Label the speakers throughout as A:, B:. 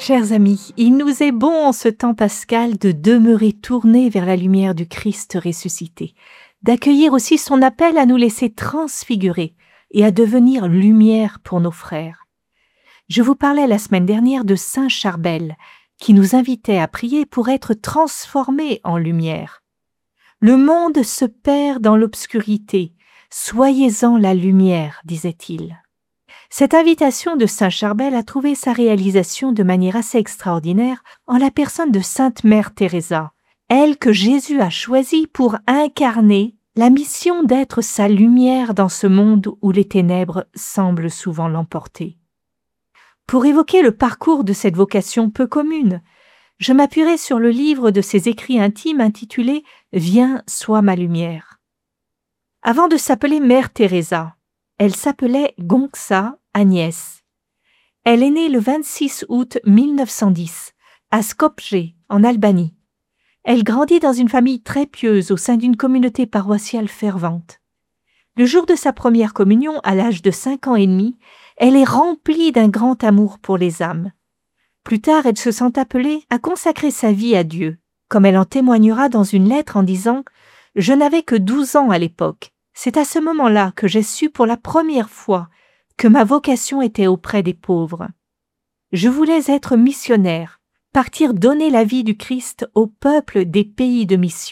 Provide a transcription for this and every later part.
A: Chers amis, il nous est bon en ce temps pascal de demeurer tournés vers la lumière du Christ ressuscité, d'accueillir aussi son appel à nous laisser transfigurer et à devenir lumière pour nos frères. Je vous parlais la semaine dernière de Saint Charbel, qui nous invitait à prier pour être transformés en lumière. Le monde se perd dans l'obscurité, soyez-en la lumière, disait-il. Cette invitation de Saint Charbel a trouvé sa réalisation de manière assez extraordinaire en la personne de Sainte Mère Teresa, elle que Jésus a choisie pour incarner la mission d'être sa lumière dans ce monde où les ténèbres semblent souvent l'emporter. Pour évoquer le parcours de cette vocation peu commune, je m'appuierai sur le livre de ses écrits intimes intitulé « Viens, sois ma lumière ». Avant de s'appeler Mère Teresa, elle s'appelait Gongsa Agnès. Elle est née le 26 août 1910 à Skopje, en Albanie. Elle grandit dans une famille très pieuse au sein d'une communauté paroissiale fervente. Le jour de sa première communion, à l'âge de 5 ans et demi, elle est remplie d'un grand amour pour les âmes. Plus tard, elle se sent appelée à consacrer sa vie à Dieu, comme elle en témoignera dans une lettre en disant « Je n'avais que 12 ans à l'époque. C'est à ce moment-là que j'ai su pour la première fois que ma vocation était auprès des pauvres. Je voulais être missionnaire, partir donner la vie du Christ au peuple des pays de mission. »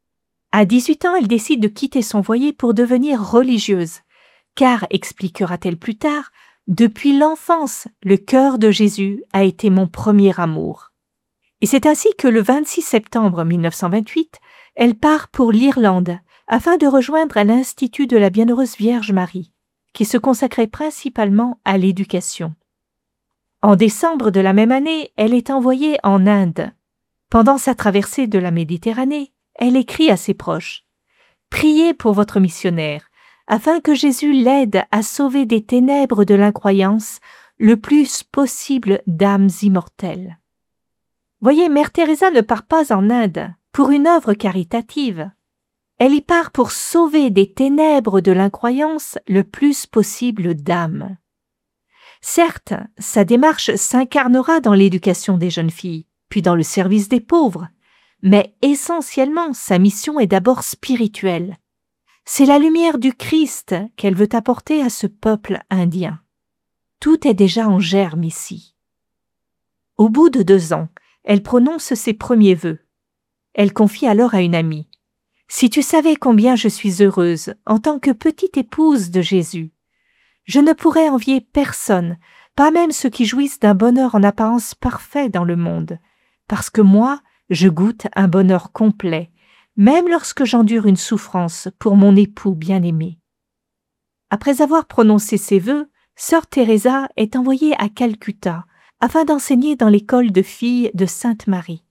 A: À 18 ans, elle décide de quitter son foyer pour devenir religieuse, car, expliquera-t-elle plus tard, depuis l'enfance, le cœur de Jésus a été mon premier amour. Et c'est ainsi que le 26 septembre 1928, elle part pour l'Irlande, afin de rejoindre à l'Institut de la Bienheureuse Vierge Marie, qui se consacrait principalement à l'éducation. En décembre de la même année, elle est envoyée en Inde. Pendant sa traversée de la Méditerranée, elle écrit à ses proches « Priez pour votre missionnaire, afin que Jésus l'aide à sauver des ténèbres de l'incroyance le plus possible d'âmes immortelles. » Voyez, Mère Teresa ne part pas en Inde pour une œuvre caritative. Elle y part pour sauver des ténèbres de l'incroyance le plus possible d'âmes. Certes, sa démarche s'incarnera dans l'éducation des jeunes filles, puis dans le service des pauvres, mais essentiellement sa mission est d'abord spirituelle. C'est la lumière du Christ qu'elle veut apporter à ce peuple indien. Tout est déjà en germe ici. Au bout de 2 ans, elle prononce ses premiers vœux. Elle confie alors à une amie « Si tu savais combien je suis heureuse en tant que petite épouse de Jésus, je ne pourrais envier personne, pas même ceux qui jouissent d'un bonheur en apparence parfait dans le monde, parce que moi, je goûte un bonheur complet, même lorsque j'endure une souffrance pour mon époux bien-aimé. » Après avoir prononcé ces vœux, sœur Teresa est envoyée à Calcutta afin d'enseigner dans l'école de filles de Sainte-Marie.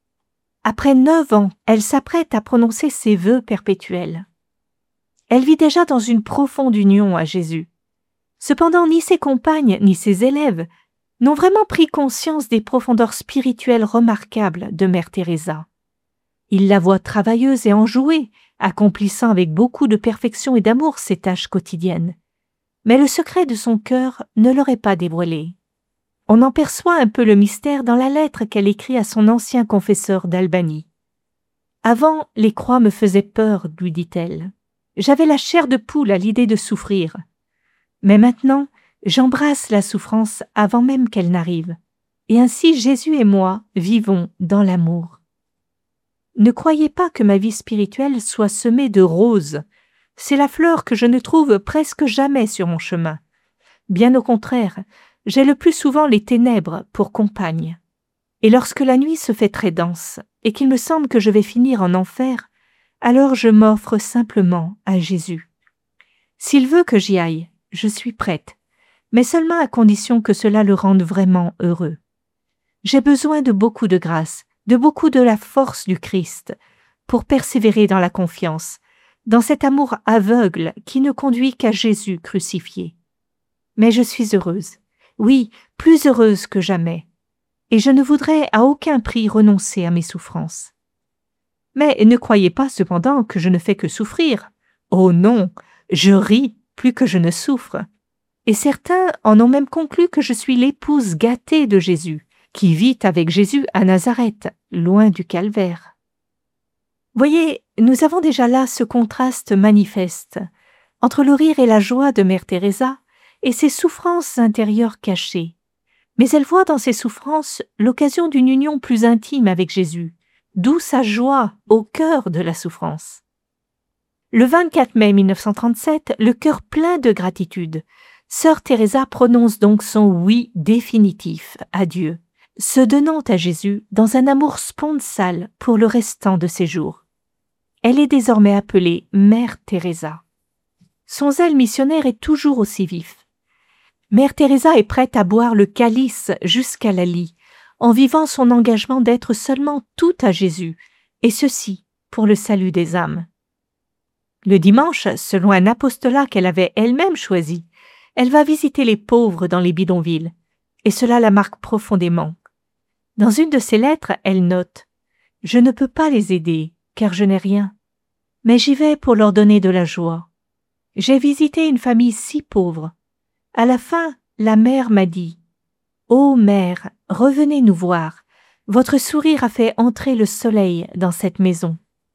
A: Après 9 ans, elle s'apprête à prononcer ses vœux perpétuels. Elle vit déjà dans une profonde union à Jésus. Cependant, ni ses compagnes ni ses élèves n'ont vraiment pris conscience des profondeurs spirituelles remarquables de Mère Teresa. Ils la voient travailleuse et enjouée, accomplissant avec beaucoup de perfection et d'amour ses tâches quotidiennes. Mais le secret de son cœur ne leur est pas dévoilé. On en perçoit un peu le mystère dans la lettre qu'elle écrit à son ancien confesseur d'Albanie. « Avant, les croix me faisaient peur, lui dit-elle. J'avais la chair de poule à l'idée de souffrir. Mais maintenant, j'embrasse la souffrance avant même qu'elle n'arrive. Et ainsi Jésus et moi vivons dans l'amour. Ne croyez pas que ma vie spirituelle soit semée de roses. C'est la fleur que je ne trouve presque jamais sur mon chemin. Bien au contraire, j'ai le plus souvent les ténèbres pour compagne. Et lorsque la nuit se fait très dense et qu'il me semble que je vais finir en enfer, alors je m'offre simplement à Jésus. S'il veut que j'y aille, je suis prête, mais seulement à condition que cela le rende vraiment heureux. J'ai besoin de beaucoup de grâce, de beaucoup de la force du Christ, pour persévérer dans la confiance, dans cet amour aveugle qui ne conduit qu'à Jésus crucifié. Mais je suis heureuse. Oui, plus heureuse que jamais, et je ne voudrais à aucun prix renoncer à mes souffrances. Mais ne croyez pas cependant que je ne fais que souffrir. Oh non, je ris plus que je ne souffre. Et certains en ont même conclu que je suis l'épouse gâtée de Jésus, qui vit avec Jésus à Nazareth, loin du calvaire. Voyez, nous avons déjà là ce contraste manifeste entre le rire et la joie de Mère Teresa et ses souffrances intérieures cachées. Mais elle voit dans ces souffrances l'occasion d'une union plus intime avec Jésus, d'où sa joie au cœur de la souffrance. Le 24 mai 1937, le cœur plein de gratitude, Sœur Teresa prononce donc son oui définitif à Dieu, se donnant à Jésus dans un amour sponsal pour le restant de ses jours. Elle est désormais appelée Mère Teresa. Son zèle missionnaire est toujours aussi vif. Mère Teresa est prête à boire le calice jusqu'à la lie, en vivant son engagement d'être seulement tout à Jésus, et ceci pour le salut des âmes. Le dimanche, selon un apostolat qu'elle avait elle-même choisi, elle va visiter les pauvres dans les bidonvilles, et cela la marque profondément. Dans une de ses lettres, elle note « Je ne peux pas les aider, car je n'ai rien, mais j'y vais pour leur donner de la joie. J'ai visité une famille si pauvre. À la fin, la mère m'a dit « Ô mère, revenez nous voir, votre sourire a fait entrer le soleil dans cette maison. »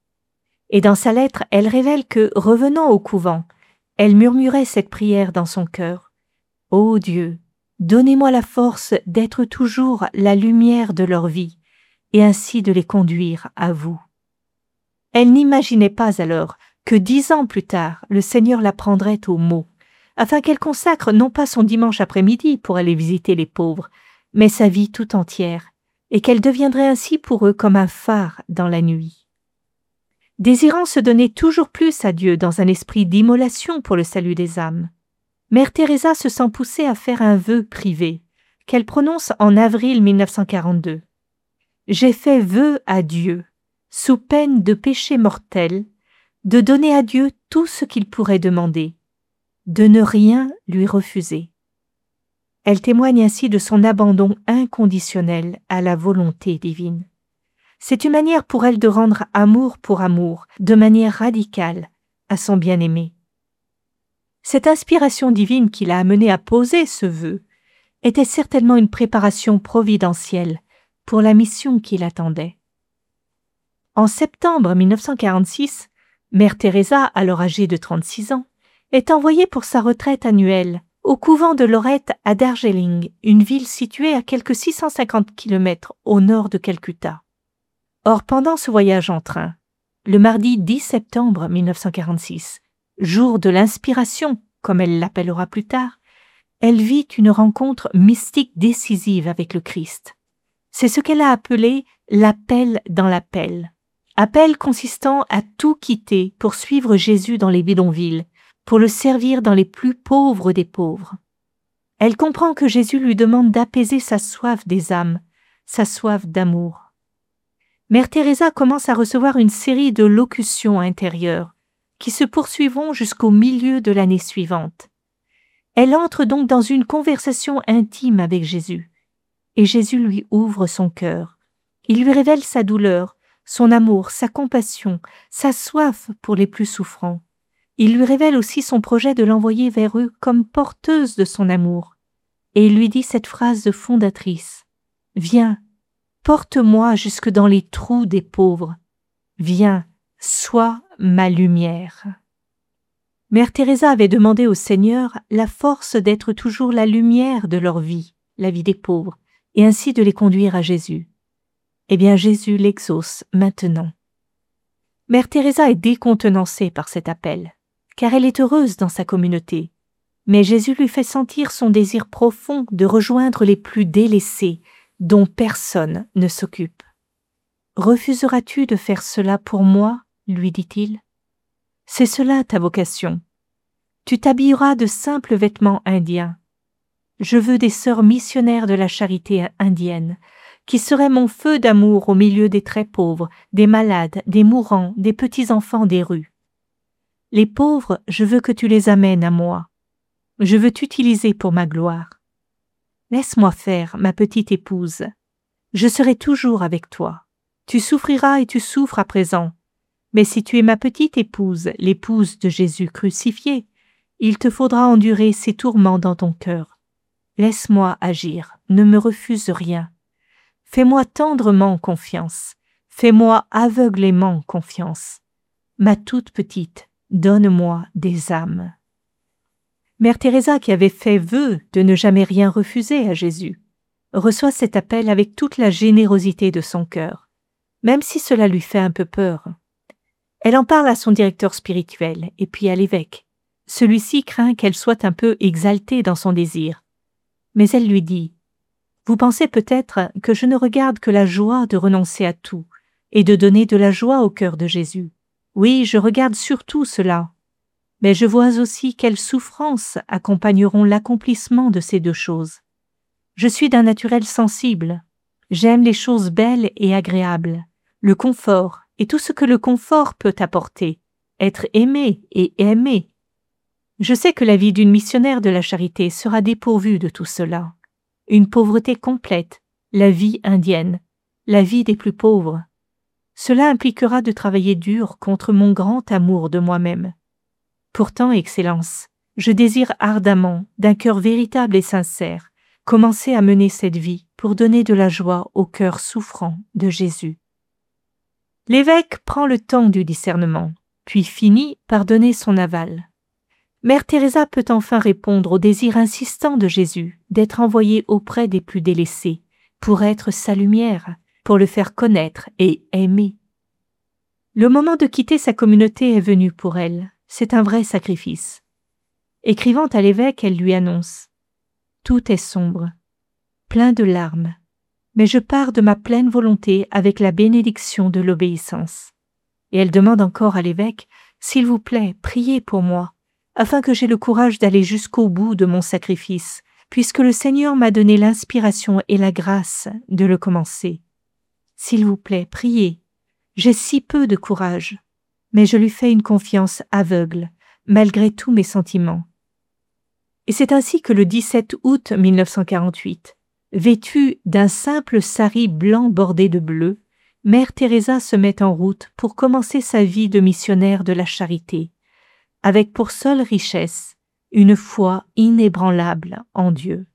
A: Et dans sa lettre, elle révèle que, revenant au couvent, elle murmurait cette prière dans son cœur. « Ô Dieu, donnez-moi la force d'être toujours la lumière de leur vie et ainsi de les conduire à vous. » Elle n'imaginait pas alors que 10 ans plus tard, le Seigneur la prendrait au mot, afin qu'elle consacre non pas son dimanche après-midi pour aller visiter les pauvres, mais sa vie tout entière, et qu'elle deviendrait ainsi pour eux comme un phare dans la nuit. Désirant se donner toujours plus à Dieu dans un esprit d'immolation pour le salut des âmes, Mère Teresa se sent poussée à faire un vœu privé, qu'elle prononce en avril 1942. « J'ai fait vœu à Dieu, sous peine de péché mortel, de donner à Dieu tout ce qu'il pourrait demander, de ne rien lui refuser. » Elle témoigne ainsi de son abandon inconditionnel à la volonté divine. C'est une manière pour elle de rendre amour pour amour, de manière radicale, à son bien-aimé. Cette inspiration divine qui l'a amenée à poser ce vœu était certainement une préparation providentielle pour la mission qui l'attendait. En septembre 1946, Mère Teresa, alors âgée de 36 ans, est envoyée pour sa retraite annuelle au couvent de Lorette à Darjeeling, une ville située à quelques 650 km au nord de Calcutta. Or, pendant ce voyage en train, le mardi 10 septembre 1946, jour de l'inspiration, comme elle l'appellera plus tard, elle vit une rencontre mystique décisive avec le Christ. C'est ce qu'elle a appelé l'appel dans l'appel. Appel consistant à tout quitter pour suivre Jésus dans les bidonvilles, pour le servir dans les plus pauvres des pauvres. Elle comprend que Jésus lui demande d'apaiser sa soif des âmes, sa soif d'amour. Mère Teresa commence à recevoir une série de locutions intérieures qui se poursuivront jusqu'au milieu de l'année suivante. Elle entre donc dans une conversation intime avec Jésus, et Jésus lui ouvre son cœur. Il lui révèle sa douleur, son amour, sa compassion, sa soif pour les plus souffrants. Il lui révèle aussi son projet de l'envoyer vers eux comme porteuse de son amour. Et il lui dit cette phrase fondatrice. « Viens, porte-moi jusque dans les trous des pauvres. Viens, sois ma lumière. » Mère Teresa avait demandé au Seigneur la force d'être toujours la lumière de leur vie, la vie des pauvres, et ainsi de les conduire à Jésus. Eh bien, Jésus l'exauce maintenant. Mère Teresa est décontenancée par cet appel, car elle est heureuse dans sa communauté. Mais Jésus lui fait sentir son désir profond de rejoindre les plus délaissés, dont personne ne s'occupe. « Refuseras-tu de faire cela pour moi ?» lui dit-il. « C'est cela ta vocation. Tu t'habilleras de simples vêtements indiens. Je veux des sœurs missionnaires de la charité indienne, qui seraient mon feu d'amour au milieu des très pauvres, des malades, des mourants, des petits-enfants des rues. Les pauvres, je veux que tu les amènes à moi. Je veux t'utiliser pour ma gloire. Laisse-moi faire, ma petite épouse. Je serai toujours avec toi. Tu souffriras et tu souffres à présent. Mais si tu es ma petite épouse, l'épouse de Jésus crucifié, il te faudra endurer ces tourments dans ton cœur. Laisse-moi agir, ne me refuse rien. Fais-moi tendrement confiance. Fais-moi aveuglément confiance. Ma toute petite, donne-moi des âmes. Mère Teresa, qui avait fait vœu de ne jamais rien refuser à Jésus, reçoit cet appel avec toute la générosité de son cœur, même si cela lui fait un peu peur. Elle en parle à son directeur spirituel et puis à l'évêque. Celui-ci craint qu'elle soit un peu exaltée dans son désir. Mais elle lui dit « Vous pensez peut-être que je ne regarde que la joie de renoncer à tout et de donner de la joie au cœur de Jésus. Oui, je regarde surtout cela. Mais je vois aussi quelles souffrances accompagneront l'accomplissement de ces deux choses. Je suis d'un naturel sensible. J'aime les choses belles et agréables, le confort et tout ce que le confort peut apporter, être aimé et aimé. Je sais que la vie d'une missionnaire de la charité sera dépourvue de tout cela. Une pauvreté complète, la vie indienne, la vie des plus pauvres. Cela impliquera de travailler dur contre mon grand amour de moi-même. Pourtant, Excellence, je désire ardemment, d'un cœur véritable et sincère, commencer à mener cette vie pour donner de la joie au cœur souffrant de Jésus. L'évêque prend le temps du discernement, puis finit par donner son aval. Mère Teresa peut enfin répondre au désir insistant de Jésus d'être envoyé auprès des plus délaissés, pour être sa lumière, pour le faire connaître et aimer. Le moment de quitter sa communauté est venu pour elle. C'est un vrai sacrifice. Écrivant à l'évêque, elle lui annonce « Tout est sombre, plein de larmes, mais je pars de ma pleine volonté avec la bénédiction de l'obéissance. » Et elle demande encore à l'évêque « S'il vous plaît, priez pour moi, afin que j'aie le courage d'aller jusqu'au bout de mon sacrifice, puisque le Seigneur m'a donné l'inspiration et la grâce de le commencer. S'il vous plaît, priez. J'ai si peu de courage. » Mais je lui fais une confiance aveugle, malgré tous mes sentiments. Et c'est ainsi que le 17 août 1948, vêtue d'un simple sari blanc bordé de bleu, Mère Teresa se met en route pour commencer sa vie de missionnaire de la charité, avec pour seule richesse une foi inébranlable en Dieu.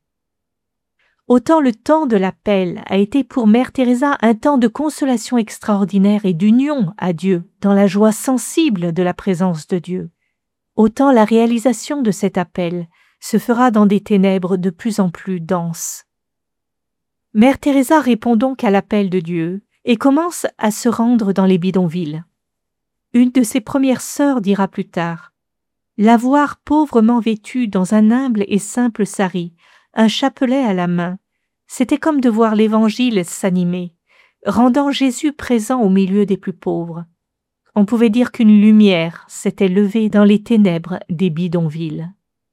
A: Autant le temps de l'appel a été pour Mère Teresa un temps de consolation extraordinaire et d'union à Dieu dans la joie sensible de la présence de Dieu. Autant la réalisation de cet appel se fera dans des ténèbres de plus en plus denses. Mère Teresa répond donc à l'appel de Dieu et commence à se rendre dans les bidonvilles. Une de ses premières sœurs dira plus tard « La voir pauvrement vêtue dans un humble et simple sari, un chapelet à la main, c'était comme de voir l'Évangile s'animer, rendant Jésus présent au milieu des plus pauvres. On pouvait dire qu'une lumière s'était levée dans les ténèbres des bidonvilles. »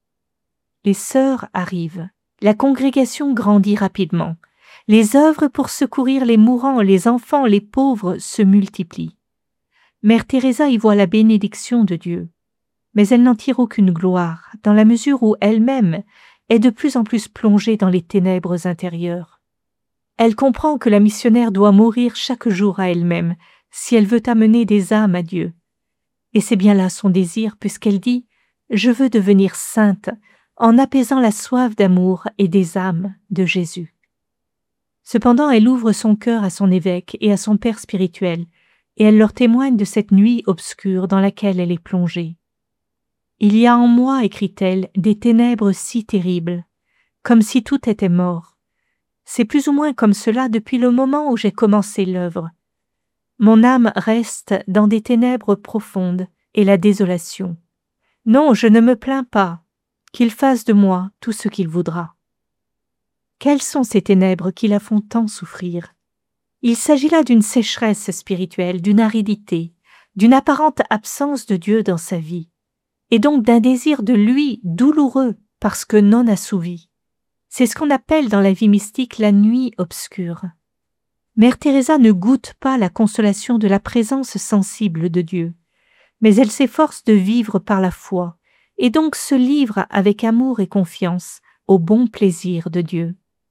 A: Les sœurs arrivent, la congrégation grandit rapidement, les œuvres pour secourir les mourants, les enfants, les pauvres se multiplient. Mère Teresa y voit la bénédiction de Dieu, mais elle n'en tire aucune gloire, dans la mesure où elle-même est de plus en plus plongée dans les ténèbres intérieures. Elle comprend que la missionnaire doit mourir chaque jour à elle-même si elle veut amener des âmes à Dieu. Et c'est bien là son désir puisqu'elle dit « Je veux devenir sainte en apaisant la soif d'amour et des âmes de Jésus. » Cependant, elle ouvre son cœur à son évêque et à son père spirituel et elle leur témoigne de cette nuit obscure dans laquelle elle est plongée. Il y a en moi, écrit-elle, des ténèbres si terribles, comme si tout était mort. C'est plus ou moins comme cela depuis le moment où j'ai commencé l'œuvre. Mon âme reste dans des ténèbres profondes et la désolation. Non, je ne me plains pas, qu'il fasse de moi tout ce qu'il voudra. Quelles sont ces ténèbres qui la font tant souffrir? Il s'agit là d'une sécheresse spirituelle, d'une aridité, d'une apparente absence de Dieu dans sa vie, et donc d'un désir de lui douloureux parce que non assouvi. C'est ce qu'on appelle dans la vie mystique la nuit obscure. Mère Teresa ne goûte pas la consolation de la présence sensible de Dieu, mais elle s'efforce de vivre par la foi, et donc se livre avec amour et confiance au bon plaisir de Dieu.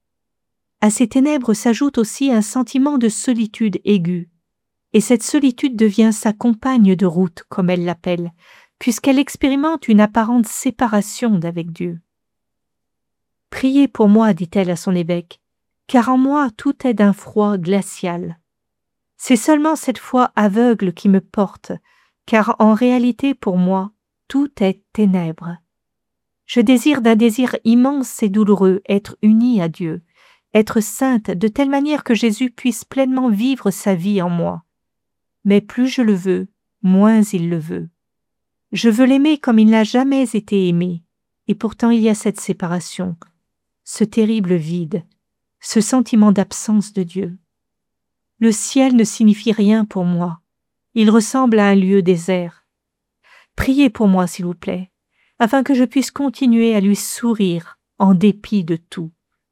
A: À ces ténèbres s'ajoute aussi un sentiment de solitude aiguë, et cette solitude devient sa compagne de route, comme elle l'appelle, puisqu'elle expérimente une apparente séparation d'avec Dieu. « Priez pour moi, dit-elle à son évêque, car en moi tout est d'un froid glacial. C'est seulement cette foi aveugle qui me porte, car en réalité pour moi, tout est ténèbres. Je désire d'un désir immense et douloureux être unie à Dieu, être sainte de telle manière que Jésus puisse pleinement vivre sa vie en moi. Mais plus je le veux, moins il le veut. Je veux l'aimer comme il n'a jamais été aimé, et pourtant il y a cette séparation, ce terrible vide, ce sentiment d'absence de Dieu. Le ciel ne signifie rien pour moi, il ressemble à un lieu désert. Priez pour moi, s'il vous plaît, afin que je puisse continuer à lui sourire en dépit de tout.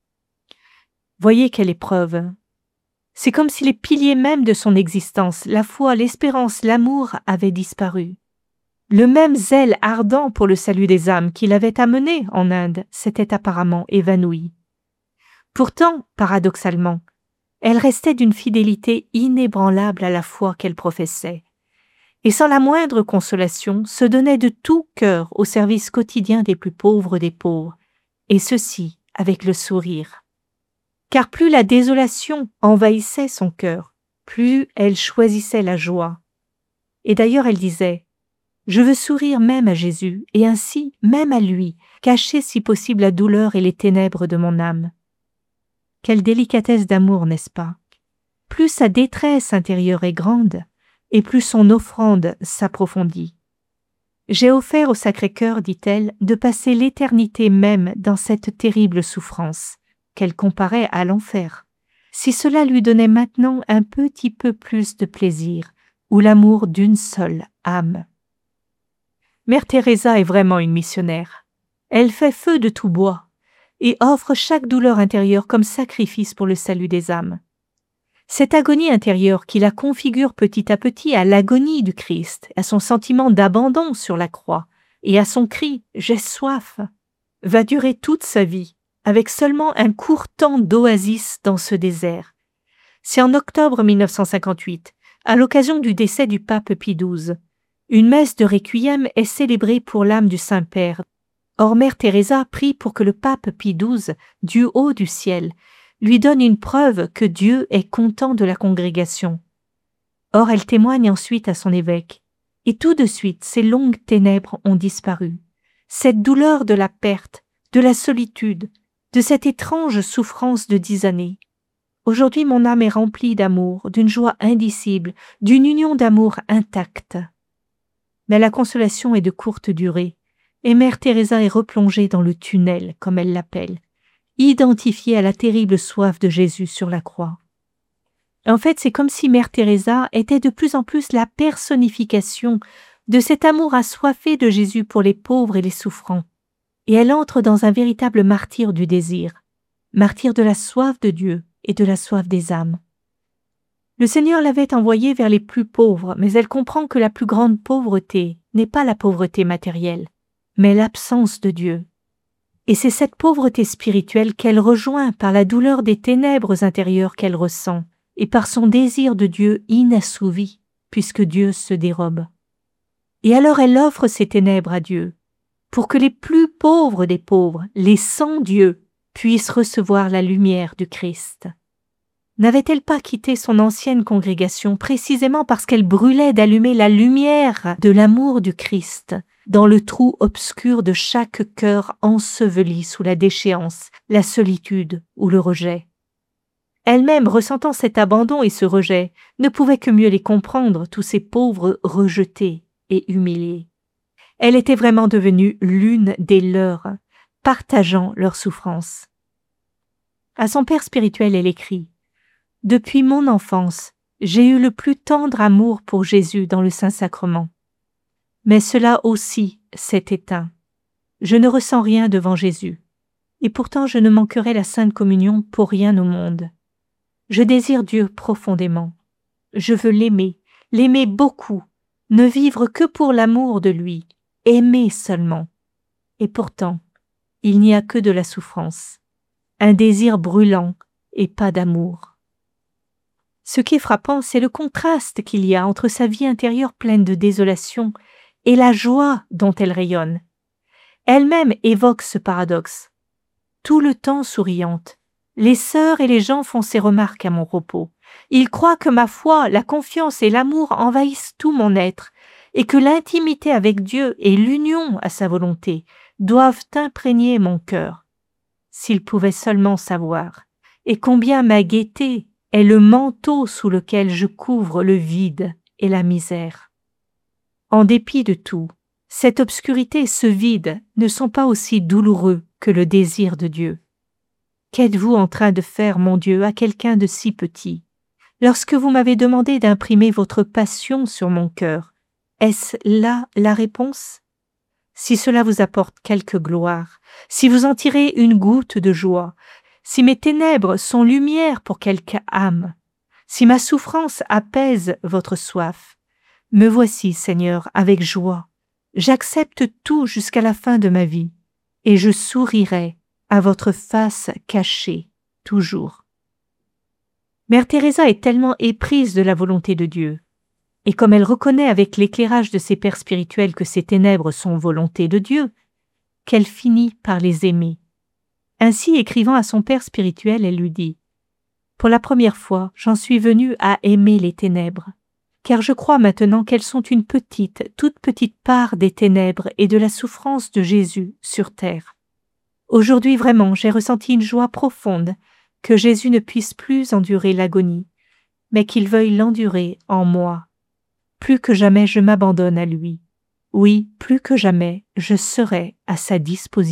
A: Voyez quelle épreuve. C'est comme si les piliers mêmes de son existence, la foi, l'espérance, l'amour avaient disparu. Le même zèle ardent pour le salut des âmes qui l'avait amené en Inde s'était apparemment évanoui. Pourtant, paradoxalement, elle restait d'une fidélité inébranlable à la foi qu'elle professait, et sans la moindre consolation se donnait de tout cœur au service quotidien des plus pauvres des pauvres, et ceci avec le sourire. Car plus la désolation envahissait son cœur, plus elle choisissait la joie. Et d'ailleurs elle disait « Je veux sourire même à Jésus, et ainsi, même à lui, cacher si possible la douleur et les ténèbres de mon âme. » Quelle délicatesse d'amour, n'est-ce pas? Plus sa détresse intérieure est grande, et plus son offrande s'approfondit. J'ai offert au Sacré-Cœur, dit-elle, de passer l'éternité même dans cette terrible souffrance, qu'elle comparait à l'enfer, si cela lui donnait maintenant un petit peu plus de plaisir, ou l'amour d'une seule âme. Mère Teresa est vraiment une missionnaire. Elle fait feu de tout bois, et offre chaque douleur intérieure comme sacrifice pour le salut des âmes. Cette agonie intérieure qui la configure petit à petit à l'agonie du Christ, à son sentiment d'abandon sur la croix, et à son cri « J'ai soif », va durer toute sa vie, avec seulement un court temps d'oasis dans ce désert. C'est en octobre 1958, à l'occasion du décès du pape Pie XII. Une messe de requiem est célébrée pour l'âme du Saint-Père. Or Mère Teresa prie pour que le pape Pie XII, du haut du ciel, lui donne une preuve que Dieu est content de la congrégation. Or elle témoigne ensuite à son évêque, et tout de suite ces longues ténèbres ont disparu. Cette douleur de la perte, de la solitude, de cette étrange souffrance de 10 années. Aujourd'hui mon âme est remplie d'amour, d'une joie indicible, d'une union d'amour intacte. Mais la consolation est de courte durée, et Mère Teresa est replongée dans le tunnel, comme elle l'appelle, identifiée à la terrible soif de Jésus sur la croix. En fait, c'est comme si Mère Teresa était de plus en plus la personnification de cet amour assoiffé de Jésus pour les pauvres et les souffrants, et elle entre dans un véritable martyre du désir, martyre de la soif de Dieu et de la soif des âmes. Le Seigneur l'avait envoyée vers les plus pauvres, mais elle comprend que la plus grande pauvreté n'est pas la pauvreté matérielle, mais l'absence de Dieu. Et c'est cette pauvreté spirituelle qu'elle rejoint par la douleur des ténèbres intérieures qu'elle ressent et par son désir de Dieu inassouvi, puisque Dieu se dérobe. Et alors elle offre ces ténèbres à Dieu, pour que les plus pauvres des pauvres, les sans Dieu, puissent recevoir la lumière du Christ. N'avait-elle pas quitté son ancienne congrégation précisément parce qu'elle brûlait d'allumer la lumière de l'amour du Christ dans le trou obscur de chaque cœur enseveli sous la déchéance, la solitude ou le rejet? Elle-même, ressentant cet abandon et ce rejet, ne pouvait que mieux les comprendre, tous ces pauvres rejetés et humiliés. Elle était vraiment devenue l'une des leurs, partageant leurs souffrances. À son père spirituel, elle écrit « Depuis mon enfance, j'ai eu le plus tendre amour pour Jésus dans le Saint-Sacrement. Mais cela aussi s'est éteint. Je ne ressens rien devant Jésus, et pourtant je ne manquerai la Sainte Communion pour rien au monde. Je désire Dieu profondément. Je veux l'aimer beaucoup, ne vivre que pour l'amour de lui, aimer seulement. Et pourtant, il n'y a que de la souffrance, un désir brûlant et pas d'amour. » Ce qui est frappant, c'est le contraste qu'il y a entre sa vie intérieure pleine de désolation et la joie dont elle rayonne. Elle-même évoque ce paradoxe. Tout le temps souriante, Les sœurs et les gens font ces remarques à mon propos. Ils croient que ma foi, la confiance et l'amour envahissent tout mon être, et que l'intimité avec Dieu et l'union à sa volonté doivent imprégner mon cœur. S'ils pouvaient seulement savoir, et combien ma gaieté est le manteau sous lequel je couvre le vide et la misère. En dépit de tout, cette obscurité et ce vide ne sont pas aussi douloureux que le désir de Dieu. Qu'êtes-vous en train de faire, mon Dieu, à quelqu'un de si petit? Lorsque vous m'avez demandé d'imprimer votre passion sur mon cœur, est-ce là la réponse? Si cela vous apporte quelque gloire, si vous en tirez une goutte de joie, si mes ténèbres sont lumière pour quelque âme, si ma souffrance apaise votre soif, me voici, Seigneur, avec joie. J'accepte tout jusqu'à la fin de ma vie, et je sourirai à votre face cachée, toujours. Mère Teresa est tellement éprise de la volonté de Dieu, et comme elle reconnaît avec l'éclairage de ses pères spirituels que ces ténèbres sont volonté de Dieu, qu'elle finit par les aimer. Ainsi, écrivant à son père spirituel, elle lui dit « Pour la première fois, j'en suis venue à aimer les ténèbres, car je crois maintenant qu'elles sont une petite, toute petite part des ténèbres et de la souffrance de Jésus sur terre. Aujourd'hui vraiment, j'ai ressenti une joie profonde que Jésus ne puisse plus endurer l'agonie, mais qu'il veuille l'endurer en moi. Plus que jamais je m'abandonne à lui. Oui, plus que jamais je serai à sa disposition. »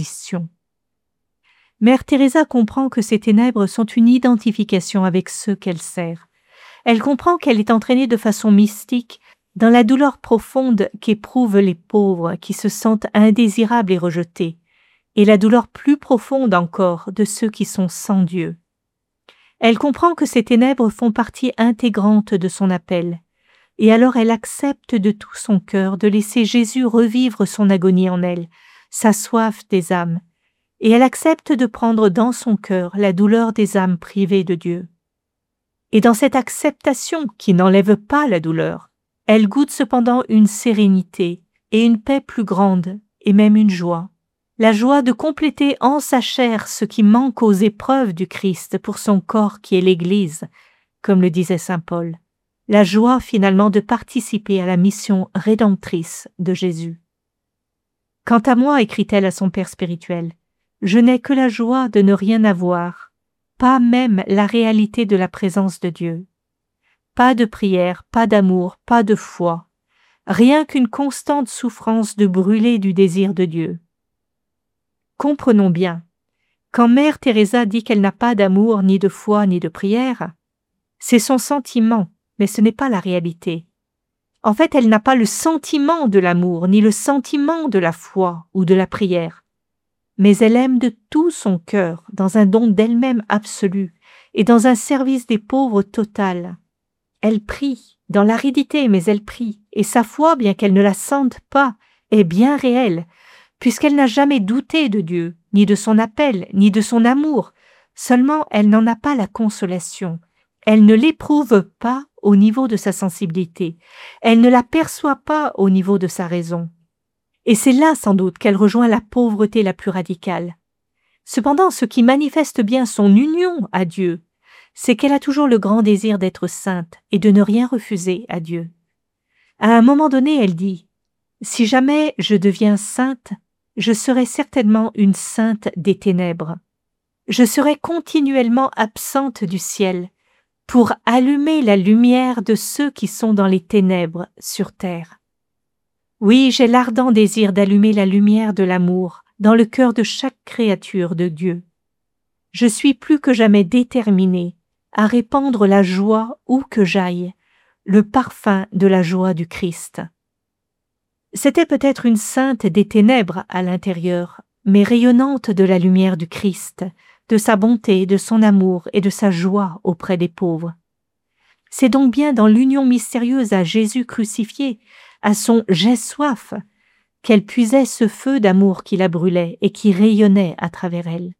A: Mère Teresa comprend que ces ténèbres sont une identification avec ceux qu'elle sert. Elle comprend qu'elle est entraînée de façon mystique dans la douleur profonde qu'éprouvent les pauvres qui se sentent indésirables et rejetés, et la douleur plus profonde encore de ceux qui sont sans Dieu. Elle comprend que ces ténèbres font partie intégrante de son appel, et alors elle accepte de tout son cœur de laisser Jésus revivre son agonie en elle, sa soif des âmes, et elle accepte de prendre dans son cœur la douleur des âmes privées de Dieu. Et dans cette acceptation qui n'enlève pas la douleur, elle goûte cependant une sérénité et une paix plus grande et même une joie. La joie de compléter en sa chair ce qui manque aux épreuves du Christ pour son corps qui est l'Église, comme le disait saint Paul. La joie finalement de participer à la mission rédemptrice de Jésus. Quant à moi, écrit-elle à son père spirituel, je n'ai que la joie de ne rien avoir, pas même la réalité de la présence de Dieu. Pas de prière, pas d'amour, pas de foi, rien qu'une constante souffrance de brûler du désir de Dieu. Comprenons bien, quand Mère Teresa dit qu'elle n'a pas d'amour, ni de foi, ni de prière, c'est son sentiment, mais ce n'est pas la réalité. En fait, elle n'a pas le sentiment de l'amour, ni le sentiment de la foi ou de la prière. Mais elle aime de tout son cœur, dans un don d'elle-même absolu et dans un service des pauvres total. Elle prie, dans l'aridité, mais elle prie, et sa foi, bien qu'elle ne la sente pas, est bien réelle, puisqu'elle n'a jamais douté de Dieu, ni de son appel, ni de son amour, seulement elle n'en a pas la consolation. Elle ne l'éprouve pas au niveau de sa sensibilité, elle ne la perçoit pas au niveau de sa raison. Et c'est là sans doute qu'elle rejoint la pauvreté la plus radicale. Cependant, ce qui manifeste bien son union à Dieu, c'est qu'elle a toujours le grand désir d'être sainte et de ne rien refuser à Dieu. À un moment donné, elle dit « Si jamais je deviens sainte, je serai certainement une sainte des ténèbres. Je serai continuellement absente du ciel pour allumer la lumière de ceux qui sont dans les ténèbres sur terre. Oui, j'ai l'ardent désir d'allumer la lumière de l'amour dans le cœur de chaque créature de Dieu. Je suis plus que jamais déterminée à répandre la joie où que j'aille, le parfum de la joie du Christ. » C'était peut-être une sainte des ténèbres à l'intérieur, mais rayonnante de la lumière du Christ, de sa bonté, de son amour et de sa joie auprès des pauvres. C'est donc bien dans l'union mystérieuse à Jésus crucifié, à son « j'ai soif », qu'elle puisait ce feu d'amour qui la brûlait et qui rayonnait à travers elle.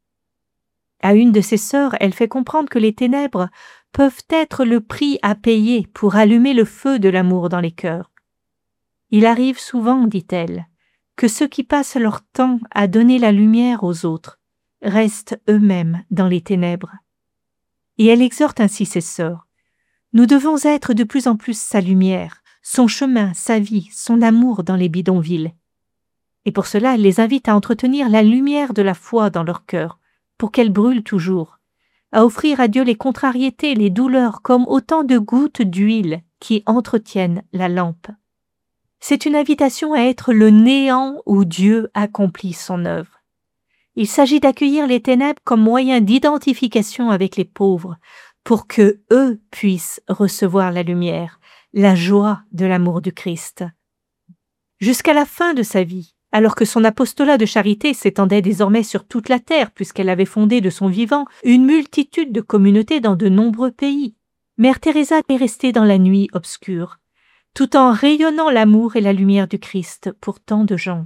A: À une de ses sœurs, elle fait comprendre que les ténèbres peuvent être le prix à payer pour allumer le feu de l'amour dans les cœurs. Il arrive souvent, dit-elle, que ceux qui passent leur temps à donner la lumière aux autres restent eux-mêmes dans les ténèbres. Et elle exhorte ainsi ses sœurs. Nous devons être de plus en plus sa lumière, son chemin, sa vie, son amour dans les bidonvilles. Et pour cela, elle les invite à entretenir la lumière de la foi dans leur cœur, pour qu'elle brûle toujours, à offrir à Dieu les contrariétés, les douleurs, comme autant de gouttes d'huile qui entretiennent la lampe. C'est une invitation à être le néant où Dieu accomplit son œuvre. Il s'agit d'accueillir les ténèbres comme moyen d'identification avec les pauvres, pour que eux puissent recevoir la lumière, la joie de l'amour du Christ. Jusqu'à la fin de sa vie, alors que son apostolat de charité s'étendait désormais sur toute la terre puisqu'elle avait fondé de son vivant une multitude de communautés dans de nombreux pays, Mère Teresa est restée dans la nuit obscure, tout en rayonnant l'amour et la lumière du Christ pour tant de gens.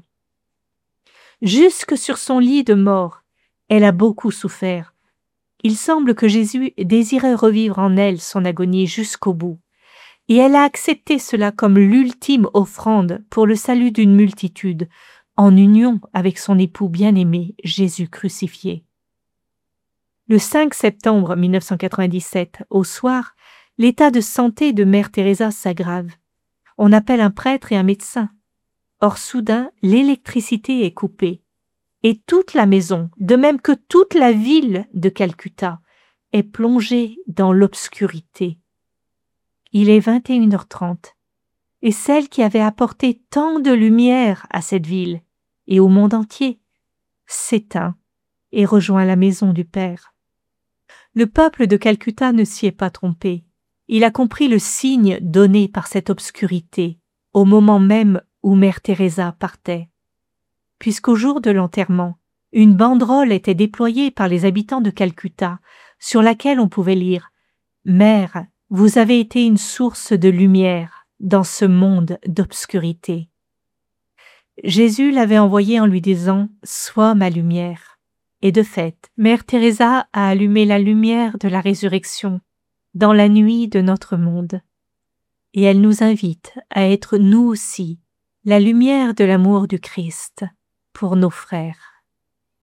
A: Jusque sur son lit de mort, elle a beaucoup souffert. Il semble que Jésus désirait revivre en elle son agonie jusqu'au bout, et elle a accepté cela comme l'ultime offrande pour le salut d'une multitude, en union avec son époux bien-aimé, Jésus crucifié. Le 5 septembre 1997, au soir, l'état de santé de Mère Teresa s'aggrave. On appelle un prêtre et un médecin. Or soudain, l'électricité est coupée. Et toute la maison, de même que toute la ville de Calcutta, est plongée dans l'obscurité. Il est 21h30, et celle qui avait apporté tant de lumière à cette ville et au monde entier s'éteint et rejoint la maison du Père. Le peuple de Calcutta ne s'y est pas trompé. Il a compris le signe donné par cette obscurité au moment même où Mère Teresa partait. Puisqu'au jour de l'enterrement, une banderole était déployée par les habitants de Calcutta, sur laquelle on pouvait lire « Mère, vous avez été une source de lumière dans ce monde d'obscurité. » Jésus l'avait envoyée en lui disant « Sois ma lumière ». Et de fait, Mère Teresa a allumé la lumière de la résurrection dans la nuit de notre monde. Et elle nous invite à être nous aussi la lumière de l'amour du Christ pour nos frères.